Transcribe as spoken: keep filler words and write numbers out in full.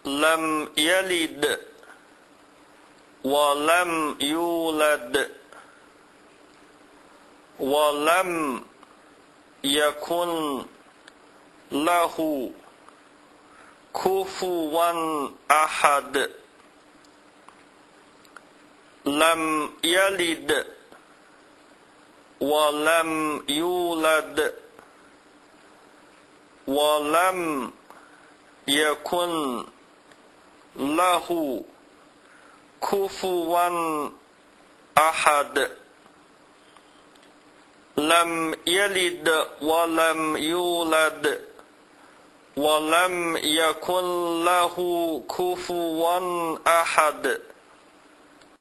لم يلد ولم يولد ولم يكن له كفوا أحد لم يلد ولم يولد ولم يكن له كفوا أحد لم يلد ولم يولد ولم يكن له كفوا أحد